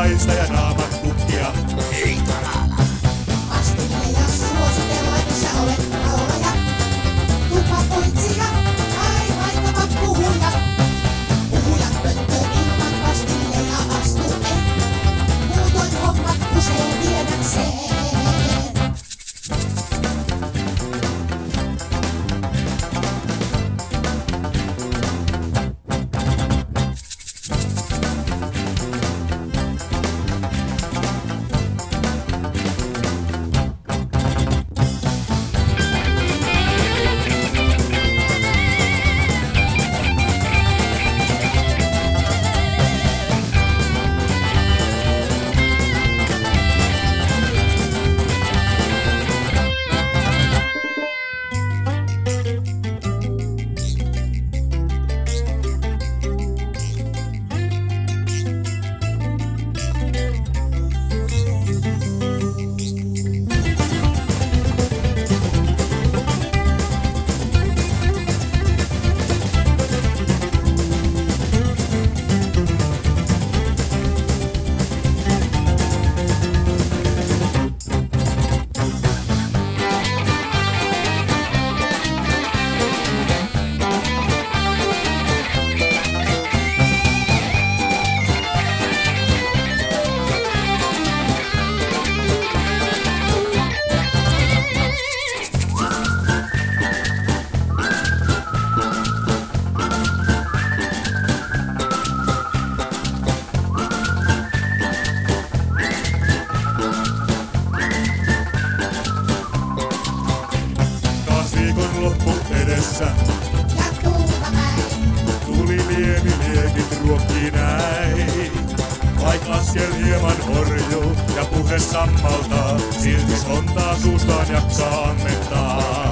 haista ja naamat kukkia. Ei tarala. Pastilleja suositellaan, jos sä olet laulaja, tupakoitsija tai vaikkapa puhuja. Puhujat pönttöön ilman pastilleja astu et, muutoin hommat kusee viedäkseen. Loppu edessä. Ja tuukamäen, Tuli liekit ruokkii näin. Vaik askel hieman horjuu ja puhe sammaltaa, silti sontaa suustaan jaksaa ammentaa.